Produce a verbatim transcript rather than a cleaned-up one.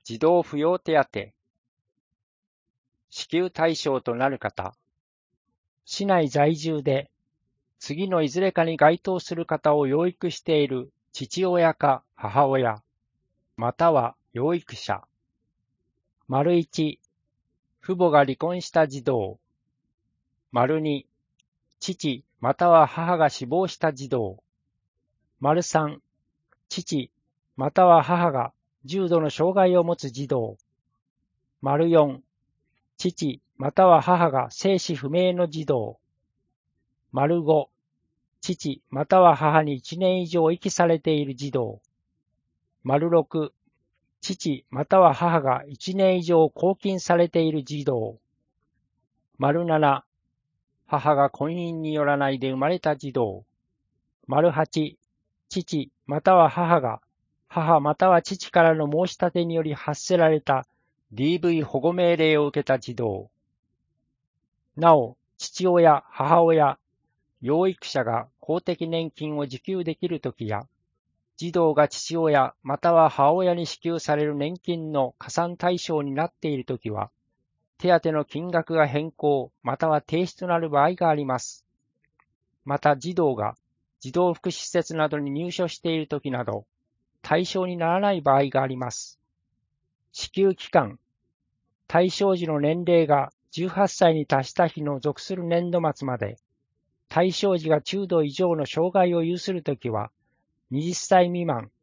児童扶養手当。支給対象となる方。市内在住で、次のいずれかに該当する方を養育している父親か母親、または養育者。丸一、父母が離婚した児童。丸二、父または母が死亡した児童。丸三、父または母が重度の障害を持つ児童。丸四、父または母が生死不明の児童。丸五、父または母にいちねん以上遺棄されている児童。丸六、父または母がいちねん以上拘禁されている児童。丸七、母が婚姻によらないで生まれた児童。丸八、父または母が母または父からの申し立てにより発せられた ディーブイ 保護命令を受けた児童。なお、父親、母親、養育者が公的年金を受給できるときや、児童が父親または母親に支給される年金の加算対象になっているときは、手当の金額が変更または停止となる場合があります。また児童が児童福祉施設などに入所しているときなど、対象にならない場合があります。支給期間、対象時の年齢がじゅうはっさいに達した日の属する年度末まで、対象時が中度以上の障害を有するときは、はたちさい未満